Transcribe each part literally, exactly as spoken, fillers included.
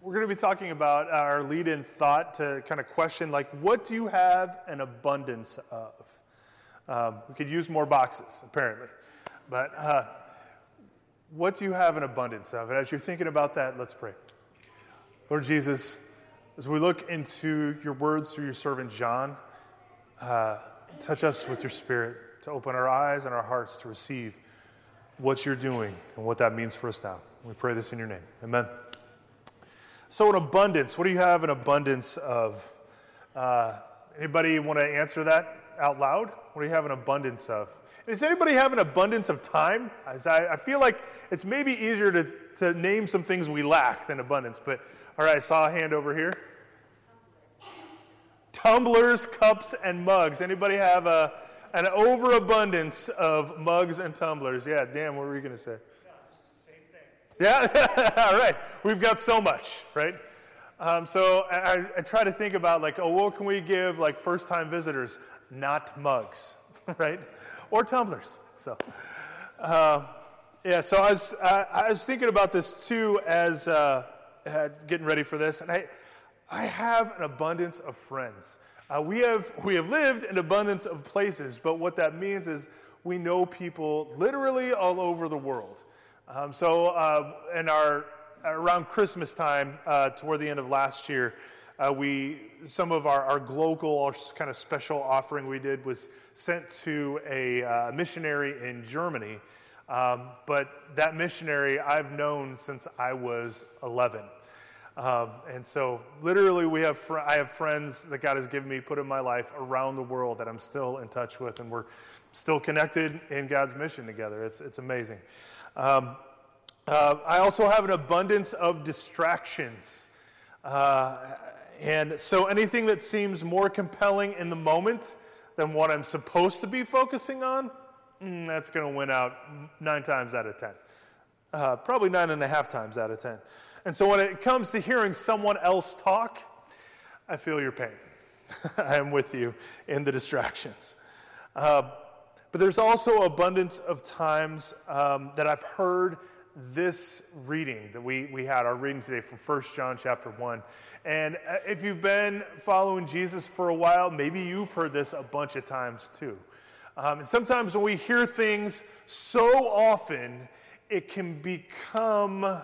we're going to be talking about our lead-in thought to kind of question, like, what do you have an abundance of? Um, we could use more boxes, apparently. But uh, what do you have an abundance of? And as you're thinking about that, let's pray. Lord Jesus, as we look into your words through your servant John, uh, touch us with your Spirit to open our eyes and our hearts to receive what you're doing and what that means for us now. We pray this in your name. Amen. So an abundance, what do you have an abundance of? Uh, anybody want to answer that out loud? What do you have an abundance of? And does anybody have an abundance of time? As I, I feel like it's maybe easier to, to name some things we lack than abundance. But all right, I saw a hand over here. Tumblers, cups, and mugs. Anybody have a, an overabundance of mugs and tumblers? Yeah, Dan, what were you going to say? Yeah, all right. We've got so much, right? Um, so I, I try to think about, like, oh, what can we give, like, first-time visitors? Not mugs, right? Or tumblers. So, uh, yeah. So I was I, I was thinking about this too as uh, getting ready for this, and I I have an abundance of friends. Uh, we have we have lived an abundance of places, but what that means is we know people literally all over the world. Um, so uh, in our around Christmas time, uh, toward the end of last year, uh, we some of our, our local our kind of special offering we did was sent to a uh, missionary in Germany. Um, but that missionary I've known since I was eleven, um, and so literally we have fr- I have friends that God has given me, put in my life around the world that I'm still in touch with, and we're still connected in God's mission together. It's it's amazing. Um, uh, I also have an abundance of distractions. Uh, and so anything that seems more compelling in the moment than what I'm supposed to be focusing on, mm, that's going to win out nine times out of ten. Uh, probably nine and a half times out of ten. And so when it comes to hearing someone else talk, I feel your pain. I am with you in the distractions. Uh, But there's also abundance of times um, that I've heard this reading that we, we had, our reading today from First John chapter one. And if you've been following Jesus for a while, maybe you've heard this a bunch of times too. Um, and sometimes when we hear things so often, it can become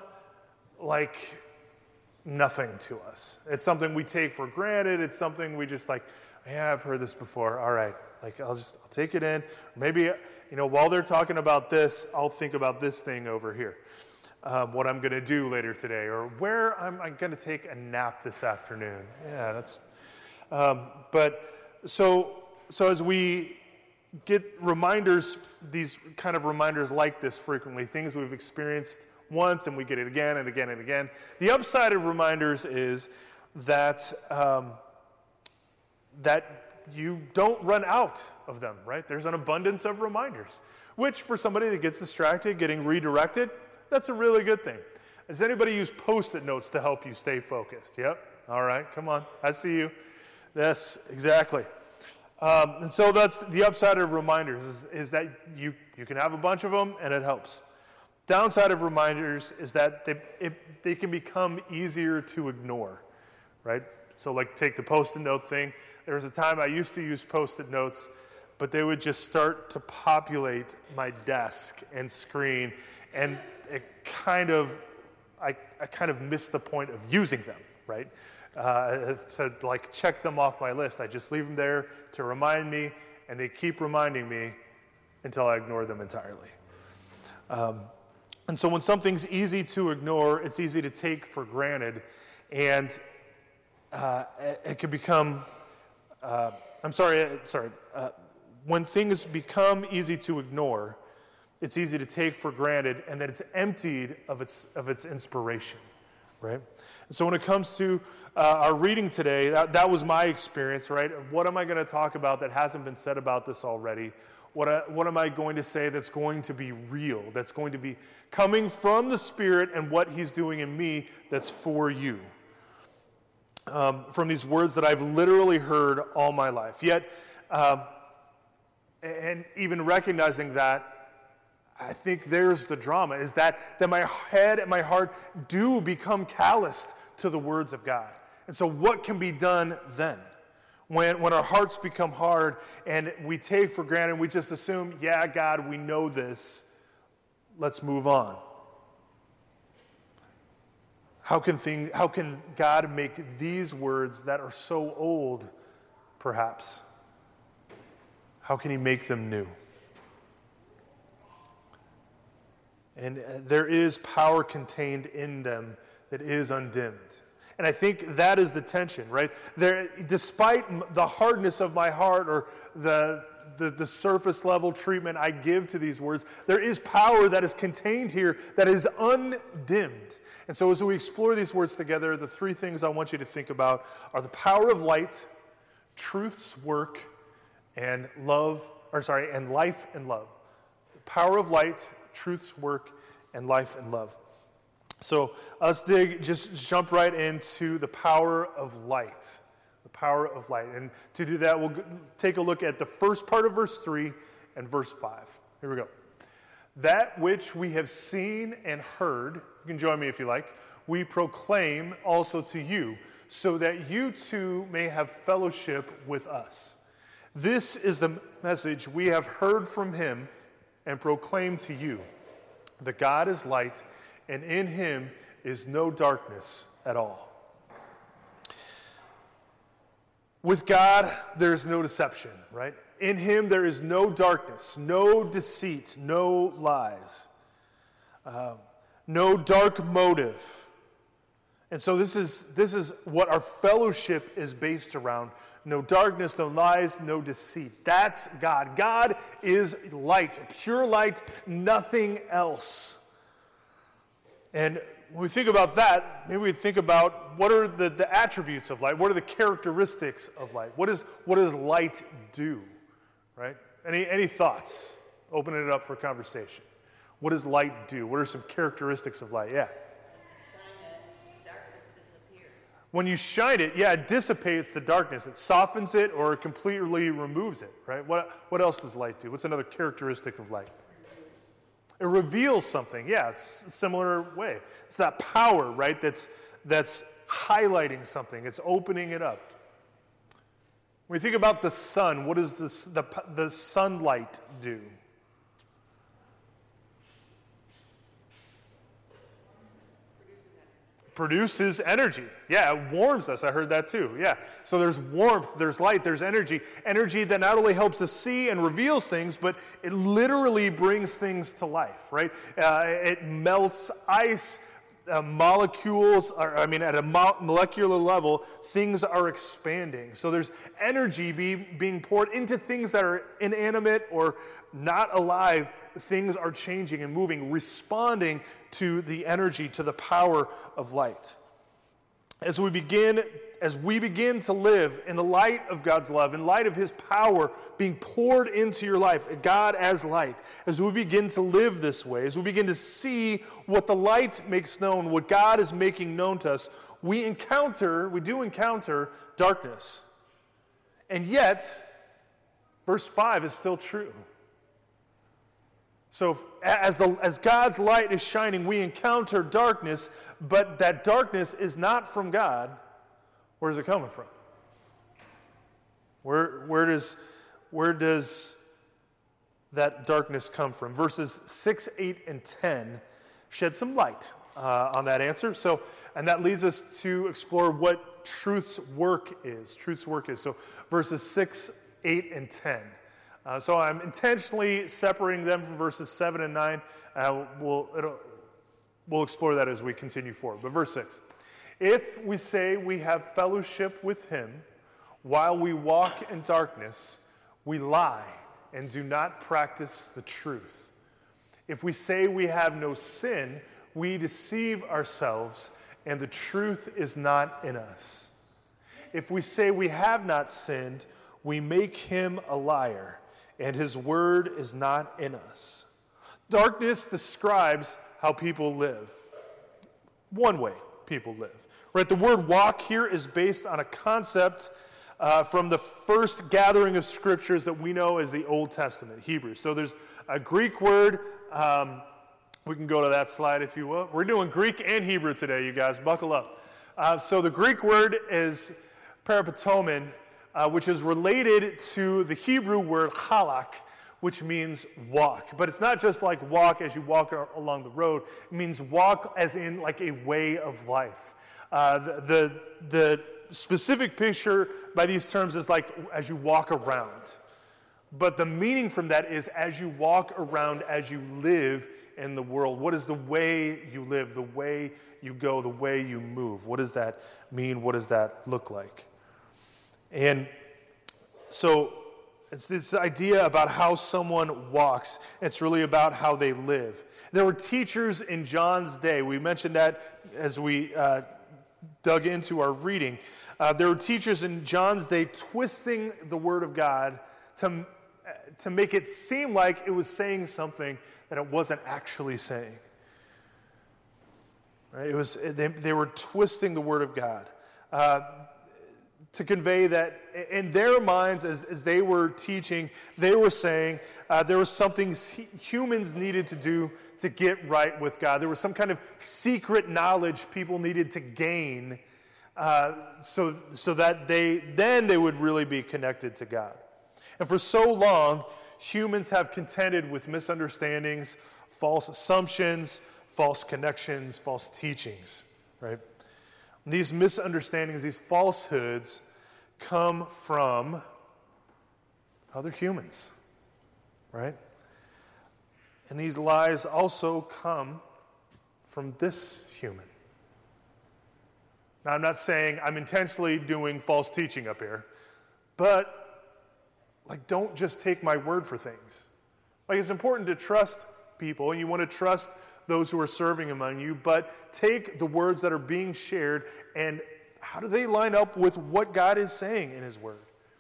like nothing to us. It's something we take for granted. It's something we just like, yeah, I've heard this before. All right. Like, I'll just, I'll take it in. Maybe, you know, while they're talking about this, I'll think about this thing over here, um, what I'm going to do later today, or where I'm, I'm going to take a nap this afternoon. Yeah, that's, um, but so, so as we get reminders, these kind of reminders like this frequently, things we've experienced once and we get it again and again and again. The upside of reminders is that, um, that you don't run out of them, right? There's an abundance of reminders, which for somebody that gets distracted, getting redirected, that's a really good thing. Does anybody use Post-it notes to help you stay focused? Yep. All right, come on. I see you. Yes, exactly. Um, and so that's the upside of reminders is, is that you, you can have a bunch of them and it helps. Downside of reminders is that they, it, they can become easier to ignore, right? So like take the Post-it note thing. There was a time I used to use Post-it notes, but they would just start to populate my desk and screen, and it kind of, I, I kind of missed the point of using them, right? Uh, to like check them off my list. I just leave them there to remind me, and they keep reminding me until I ignore them entirely. Um, and so when something's easy to ignore, it's easy to take for granted, and uh, it, it can become Uh, I'm sorry, sorry. Uh, when things become easy to ignore, it's easy to take for granted, and that it's emptied of its of its inspiration, right? And so when it comes to uh, our reading today, that, that was my experience, right? What am I going to talk about that hasn't been said about this already? What I, what am I going to say that's going to be real, that's going to be coming from the Spirit and what He's doing in me that's for you? Um, from these words that I've literally heard all my life. Yet, um, and even recognizing that, I think there's the drama, is that, that my head and my heart do become calloused to the words of God. And so what can be done then? When, when our hearts become hard and we take for granted, we just assume, yeah, God, we know this, let's move on. How can thing, how can God make these words that are so old, perhaps, how can he make them new? And there is power contained in them that is undimmed. And I think that is the tension, right? There, despite the hardness of my heart or the, the, the surface level treatment I give to these words, there is power that is contained here that is undimmed. And so as we explore these words together, the three things I want you to think about are the power of light, truth's work, and love, or sorry, and life and love. The power of light, truth's work, and life and love. So let's dig, just jump right into the power of light. The power of light. And to do that, we'll take a look at the first part of verse three and verse five. Here we go. That which we have seen and heard, you can join me if you like, we proclaim also to you, so that you too may have fellowship with us. This is the message we have heard from him and proclaim to you, that God is light, and in him is no darkness at all. With God, there is no deception, right? In him there is no darkness, no deceit, no lies, uh, no dark motive. And so this is, this is what our fellowship is based around. No darkness, no lies, no deceit. That's God. God is light, pure light, nothing else. And when we think about that, maybe we think about what are the, the attributes of light? What are the characteristics of light? What, is, what does light do? Right? Any, any thoughts? Open it up for conversation. What does light do? What are some characteristics of light? Yeah. When you shine it, yeah, it dissipates the darkness. It softens it or it completely removes it, right? What, what else does light do? What's another characteristic of light? It reveals something. Yeah, it's a similar way. It's that power, right, that's, that's highlighting something. It's opening it up. When you think about the sun, what does this, the, the sunlight do? Produces energy. Yeah, it warms us. I heard that too. Yeah. So there's warmth, there's light, there's energy. Energy that not only helps us see and reveals things, but it literally brings things to life, right? Uh, it melts ice, uh, molecules, are, I mean, at a mo- molecular level, things are expanding. So there's energy be, being poured into things that are inanimate or not alive. Things are changing and moving, responding to the energy, to the power of light. As we begin, as we begin to live in the light of God's love, in light of his power being poured into your life, God as light, as we begin to live this way, as we begin to see what the light makes known, what God is making known to us, we encounter, we do encounter darkness. And yet, verse five is still true. So as, the, as God's light is shining, we encounter darkness, but that darkness is not from God. Where is it coming from? Where, where, does, where does that darkness come from? Verses six, eight, and ten shed some light uh, on that answer. So, and that leads us to explore what truth's work is. Truth's work is. So verses six, eight, and ten. Uh, so I'm intentionally separating them from verses seven and nine. Uh, we'll, we'll explore that as we continue forward. But verse six. If we say we have fellowship with him while we walk in darkness, we lie and do not practice the truth. If we say we have no sin, we deceive ourselves and the truth is not in us. If we say we have not sinned, we make him a liar, and his word is not in us. Darkness describes how people live. One way people live. Right? The word walk here is based on a concept uh, from the first gathering of scriptures that we know as the Old Testament, Hebrew. So there's a Greek word um, we can go to that slide if you will. We're doing Greek and Hebrew today, you guys. Buckle up. Uh, so the Greek word is parapatomon, uh, which is related to the Hebrew word halak, which means walk. But it's not just like walk as you walk along the road. It means walk as in like a way of life. Uh, the, the, the specific picture by these terms is like as you walk around. But the meaning from that is as you walk around, as you live in the world. What is the way you live, the way you go, the way you move? What does that mean? What does that look like? And so it's this idea about how someone walks. It's really about how they live. There were teachers in John's day. We mentioned that as we uh, dug into our reading. Uh, there were teachers in John's day twisting the Word of God to, to make it seem like it was saying something that it wasn't actually saying. Right? It was they, they were twisting the Word of God uh, to convey that in their minds, as, as they were teaching, they were saying uh, there was something humans needed to do to get right with God. There was some kind of secret knowledge people needed to gain uh, so, so that they then they would really be connected to God. And for so long, humans have contended with misunderstandings, false assumptions, false connections, false teachings, right? These misunderstandings, these falsehoods come from other humans, right? And these lies also come from this human. Now, I'm not saying I'm intentionally doing false teaching up here, but like, don't just take my word for things. Like, it's important to trust people, and you want to trust those who are serving among you, but take the words that are being shared, and how do they line up with what God is saying in His Word?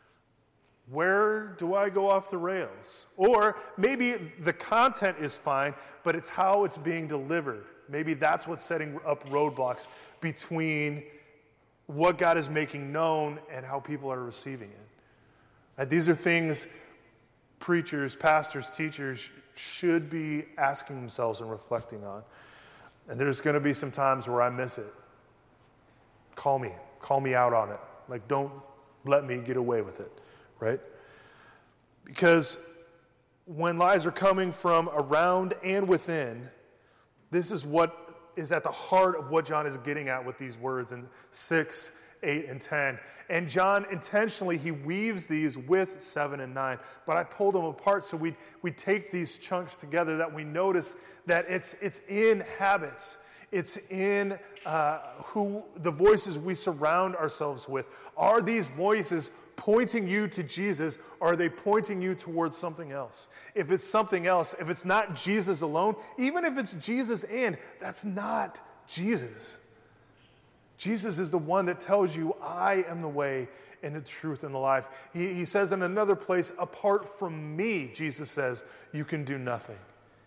Where do I go off the rails? Or maybe the content is fine, but it's how it's being delivered. Maybe that's what's setting up roadblocks between what God is making known and how people are receiving it. Uh, these are things preachers, pastors, teachers should be asking themselves and reflecting on. And there's going to be some times where I miss it. Call me. Call me out on it. Like, don't let me get away with it, right? Because when lies are coming from around and within, this is what is at the heart of what John is getting at with these words in six, eight, and ten. And John intentionally, he weaves these with seven and nine. But I pulled them apart so we we take these chunks together, that we notice that it's it's in habits. It's in uh, who the voices we surround ourselves with. Are these voices pointing you to Jesus, or are they pointing you towards something else? If it's something else, if it's not Jesus alone, even if it's Jesus and, that's not Jesus. Jesus is the one that tells you, I am the way and the truth and the life. He, he says in another place, apart from me, Jesus says, you can do nothing.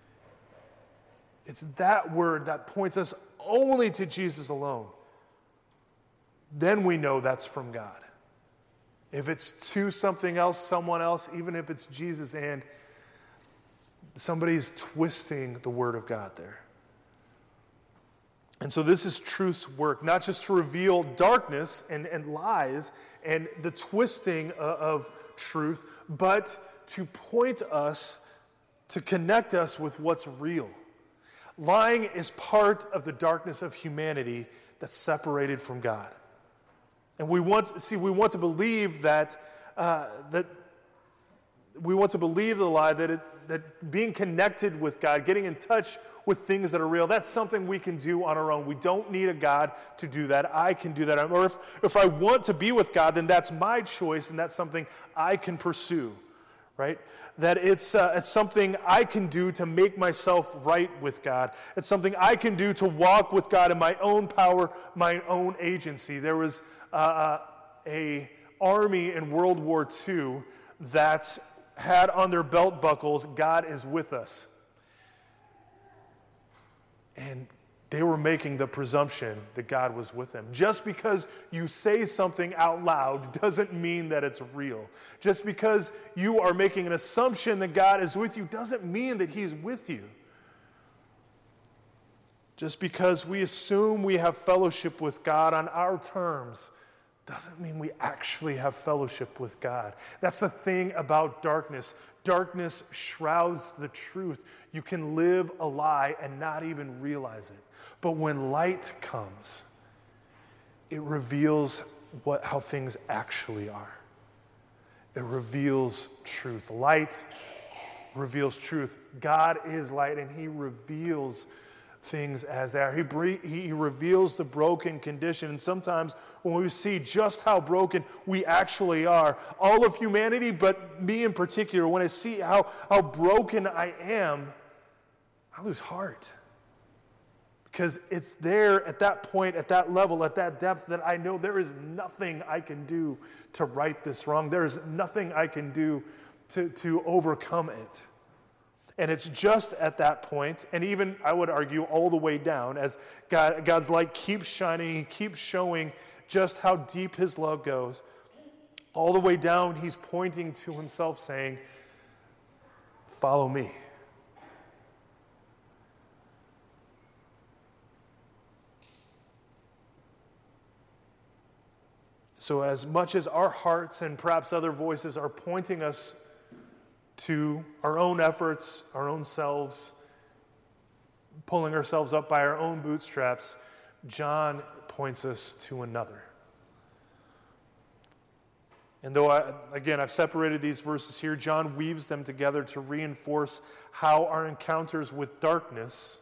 It's that word that points us only to Jesus alone. Then we know that's from God. If it's to something else, someone else, even if it's Jesus and, somebody's twisting the word of God there. And so this is truth's work, not just to reveal darkness and, and lies and the twisting of, of truth, but to point us, to connect us with what's real. Lying is part of the darkness of humanity that's separated from God. And we want, see, we want to believe that, uh, that we want to believe the lie that, it, that being connected with God, getting in touch with things that are real, that's something we can do on our own. We don't need a God to do that. I can do that. Or if, if I want to be with God, then that's my choice, and that's something I can pursue, right? That it's, uh, it's something I can do to make myself right with God. It's something I can do to walk with God in my own power, my own agency. There was uh, a army in World War Two that had on their belt buckles, God is with us. And they were making the presumption that God was with them. Just because you say something out loud doesn't mean that it's real. Just because you are making an assumption that God is with you doesn't mean that He's with you. Just because we assume we have fellowship with God on our terms doesn't mean we actually have fellowship with God. That's the thing about darkness. Darkness shrouds the truth. You can live a lie and not even realize it. But when light comes, it reveals what how things actually are. It reveals truth. Light reveals truth. God is light, and he reveals things as they are. He, bre- he reveals the broken condition. And sometimes when we see just how broken we actually are, all of humanity, but me in particular, when I see how, how broken I am, I lose heart. Because it's there at that point, at that level, at that depth, that I know there is nothing I can do to right this wrong. There is nothing I can do to, to overcome it. And it's just at that point, and even, I would argue, all the way down, as God, God's light keeps shining, he keeps showing just how deep his love goes. All the way down, he's pointing to himself saying, follow me. So as much as our hearts and perhaps other voices are pointing us to our own efforts, our own selves, pulling ourselves up by our own bootstraps, John points us to another. And though, I, again, I've separated these verses here, John weaves them together to reinforce how our encounters with darkness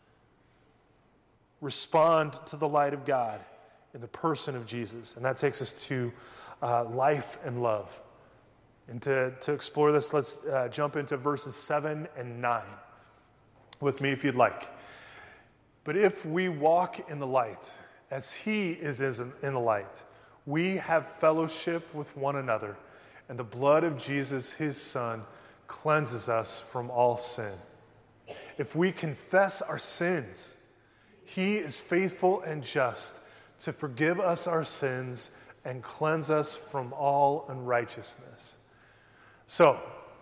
respond to the light of God in the person of Jesus. And that takes us to uh, life and love. And to, to explore this, let's uh, jump into verses seven and nine with me if you'd like. But if we walk in the light, as he is in the light, we have fellowship with one another, and the blood of Jesus, his Son, cleanses us from all sin. If we confess our sins, he is faithful and just to forgive us our sins and cleanse us from all unrighteousness. So,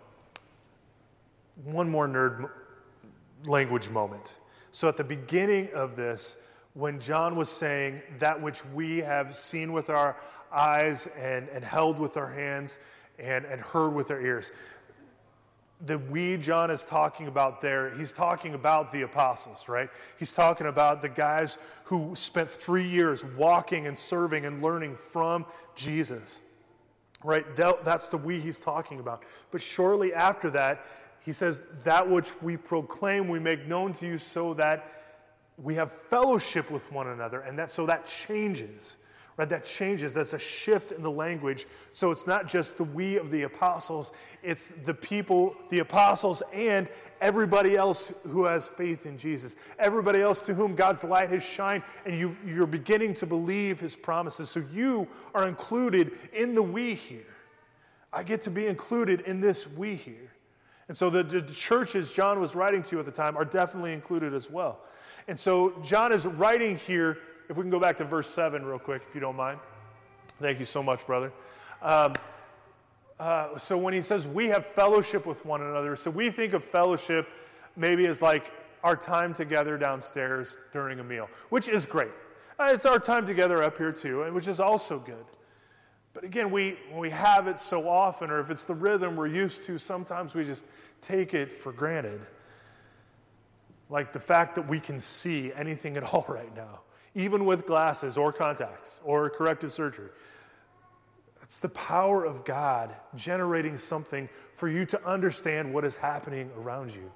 one more nerd language moment. So at the beginning of this, when John was saying that which we have seen with our eyes and, and held with our hands and, and heard with our ears, the we John is talking about there, he's talking about the apostles, right? He's talking about the guys who spent three years walking and serving and learning from Jesus. Right, that's the we he's talking about. But shortly after that, he says, that which we proclaim, we make known to you so that we have fellowship with one another. And that so that changes, right? That changes. That's a shift in the language. So it's not just the we of the apostles, it's the people, the apostles, and everybody else who has faith in Jesus. Everybody else to whom God's light has shined, and you, you're beginning to believe his promises. So you are included in the we here. I get to be included in this we here. And so the, the churches John was writing to at the time are definitely included as well. And so John is writing here, if we can go back to verse seven real quick, if you don't mind. Thank you so much, brother. Um, uh, so when he says we have fellowship with one another, so we think of fellowship maybe as like our time together downstairs during a meal, which is great. Uh, it's our time together up here too, which is also good. But again, we when we have it so often, or if it's the rhythm we're used to, sometimes we just take it for granted. Like the fact that we can see anything at all right now, even with glasses or contacts or corrective surgery. It's the power of God generating something for you to understand what is happening around you.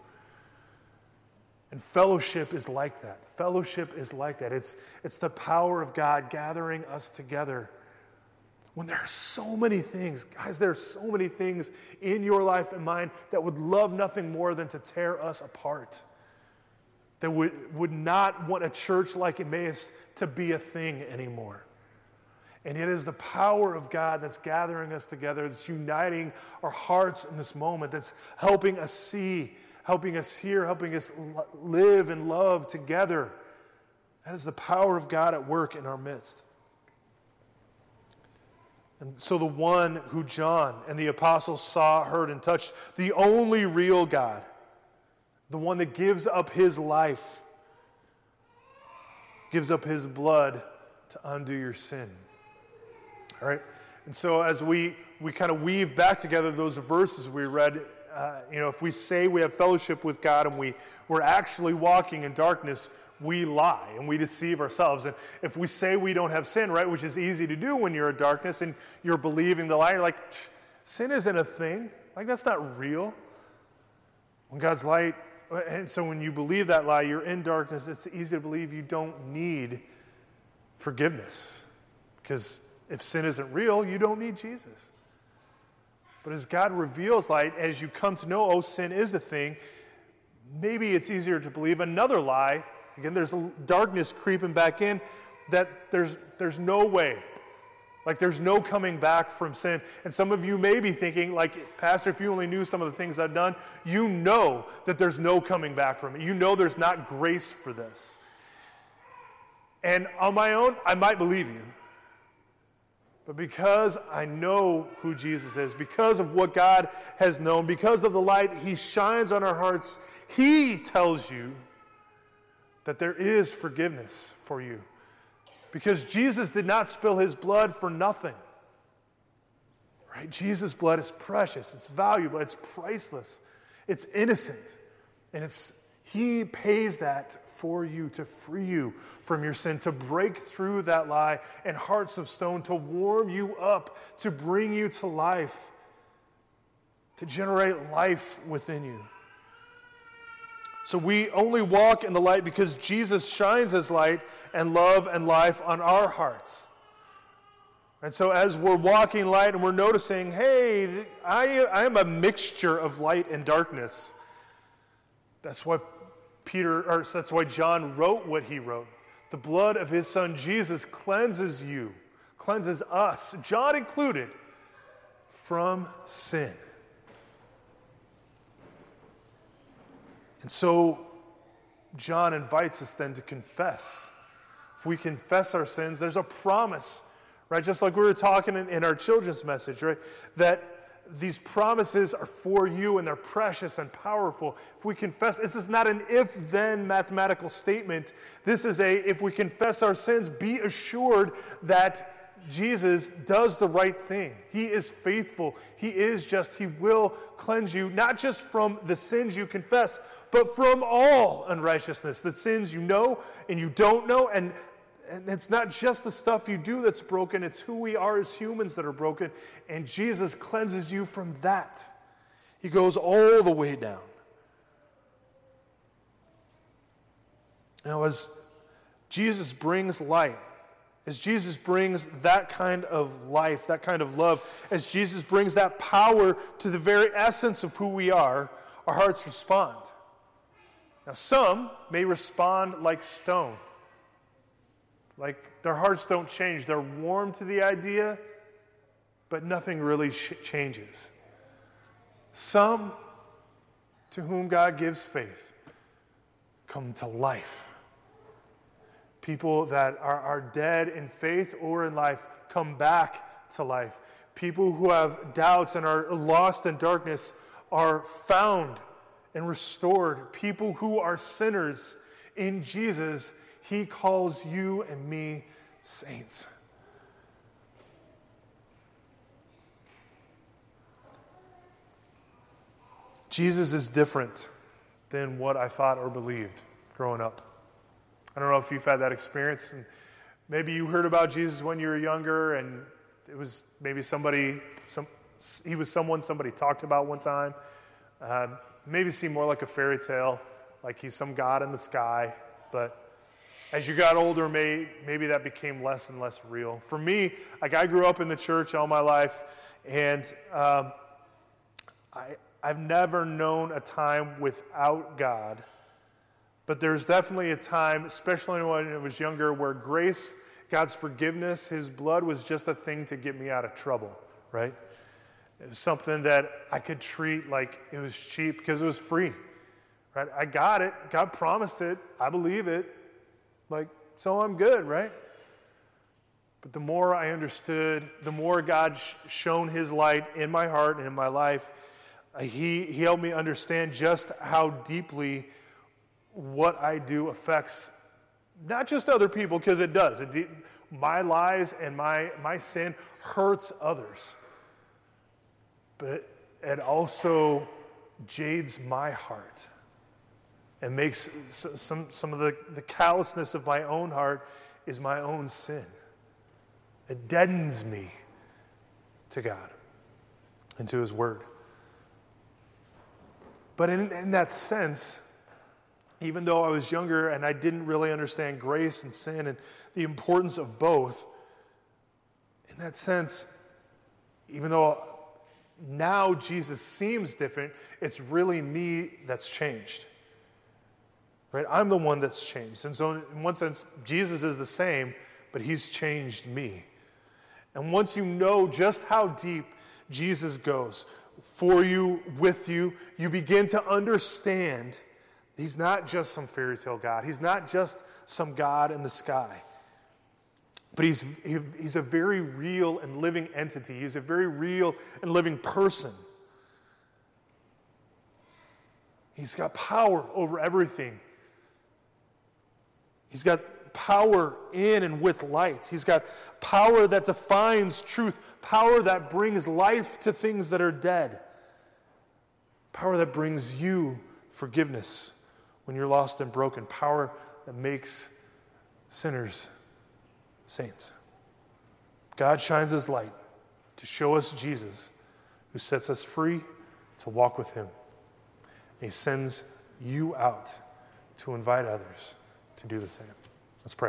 And fellowship is like that. Fellowship is like that. It's, it's the power of God gathering us together. When there are so many things, guys, there are so many things in your life and mine that would love nothing more than to tear us apart. That would, would not want a church like Emmaus to be a thing anymore. And it is the power of God that's gathering us together, that's uniting our hearts in this moment, that's helping us see, helping us hear, helping us live and love together. That is the power of God at work in our midst. And so the one who John and the apostles saw, heard, and touched, the only real God, the one that gives up his life gives up his blood to undo your sin. All right? And so as we, we kind of weave back together those verses we read, uh, you know, if we say we have fellowship with God and we, we're actually walking in darkness, we lie and we deceive ourselves. And if we say we don't have sin, right, which is easy to do when you're in darkness and you're believing the lie, you're like, sin isn't a thing. Like, that's not real. When God's light, and so when you believe that lie, you're in darkness, it's easy to believe you don't need forgiveness. Because if sin isn't real, you don't need Jesus. But as God reveals light, as you come to know, oh, sin is a thing, maybe it's easier to believe another lie. Again, there's darkness creeping back in, that there's there's no way. Like, there's no coming back from sin. And some of you may be thinking, like, Pastor, if you only knew some of the things I've done, you know that there's no coming back from it. You know there's not grace for this. And on my own, I might believe you. But because I know who Jesus is, because of what God has known, because of the light he shines on our hearts, he tells you that there is forgiveness for you. Because Jesus did not spill his blood for nothing. Right? Jesus' blood is precious, it's valuable, it's priceless, it's innocent. And it's he pays that for you to free you from your sin, to break through that lie and hearts of stone, to warm you up, to bring you to life, to generate life within you. So we only walk in the light because Jesus shines his light and love and life on our hearts. And so as we're walking light and we're noticing, hey, I, I am a mixture of light and darkness. That's why Peter, or that's why John wrote what he wrote. The blood of his son Jesus cleanses you, cleanses us, John included, from sin. And so John invites us then to confess. If we confess our sins, there's a promise, right? Just like we were talking in, in our children's message, right? That these promises are for you and they're precious and powerful. If we confess, this is not an if-then mathematical statement. This is a, if we confess our sins, be assured that Jesus does the right thing. He is faithful. He is just. He will cleanse you, not just from the sins you confess, but from all unrighteousness, the sins you know and you don't know. And, and it's not just the stuff you do that's broken, it's who we are as humans that are broken. And Jesus cleanses you from that. He goes all the way down. Now, as Jesus brings light, as Jesus brings that kind of life, that kind of love, as Jesus brings that power to the very essence of who we are, our hearts respond. Now, some may respond like stone. Like their hearts don't change. They're warm to the idea, but nothing really sh- changes. Some, to whom God gives faith, come to life. People that are, are dead in faith or in life come back to life. People who have doubts and are lost in darkness are found and restored. People who are sinners in Jesus, he calls you and me saints. Jesus is different than what I thought or believed growing up. I don't know if you've had that experience. And maybe you heard about Jesus when you were younger, and it was maybe somebody, some he was someone somebody talked about one time. Uh, maybe seemed more like a fairy tale, like he's some god in the sky. But as you got older, may, maybe that became less and less real. For me, like I grew up in the church all my life, and um, I, I've never known a time without God. But there's definitely a time, especially when I was younger, where grace, God's forgiveness, his blood was just a thing to get me out of trouble, right? It was something that I could treat like it was cheap because it was free, right? I got it. God promised it. I believe it. Like, so I'm good, right? But the more I understood, the more God sh- shone his light in my heart and in my life, uh, he, he helped me understand just how deeply what I do affects Not just other people, because it does. It de- my lies and my, my sin hurts others. But it also jades my heart and makes some, some of the, the callousness of my own heart is my own sin. It deadens me to God and to his word. But in, in that sense, even though I was younger and I didn't really understand grace and sin and the importance of both, in that sense, even though now Jesus seems different, it's really me that's changed. Right? I'm the one that's changed. And so in one sense, Jesus is the same, but he's changed me. And once you know just how deep Jesus goes for you, with you, you begin to understand he's not just some fairy tale God. He's not just some God in the sky. But he's, he, he's a very real and living entity. He's a very real and living person. He's got power over everything. He's got power in and with light. He's got power that defines truth, power that brings life to things that are dead, power that brings you forgiveness when you're lost and broken, power that makes sinners saints. God shines his light to show us Jesus, who sets us free to walk with him. And he sends you out to invite others to do the same. Let's pray.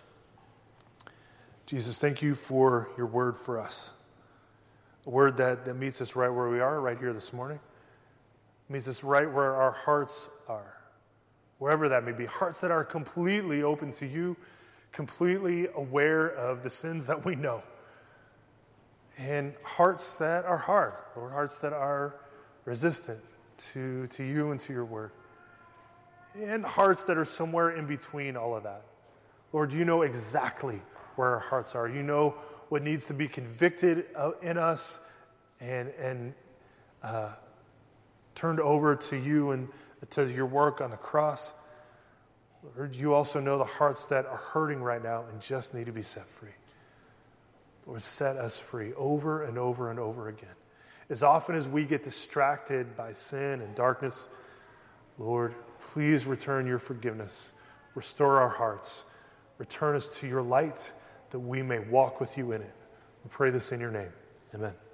Jesus, thank you for your word for us. A word that, that meets us right where we are, right here this morning. Meets us right where our hearts are. Wherever that may be. Hearts that are completely open to you, completely aware of the sins that we know. And hearts that are hard, Lord, hearts that are resistant to, to you and to your word. And hearts that are somewhere in between all of that. Lord, you know exactly where our hearts are. You know what needs to be convicted in us and, and uh, turned over to you and to your work on the cross. Lord, you also know the hearts that are hurting right now and just need to be set free. Lord, set us free over and over and over again. As often as we get distracted by sin and darkness, Lord, please return your forgiveness. Restore our hearts. Return us to your light that we may walk with you in it. We pray this in your name. Amen.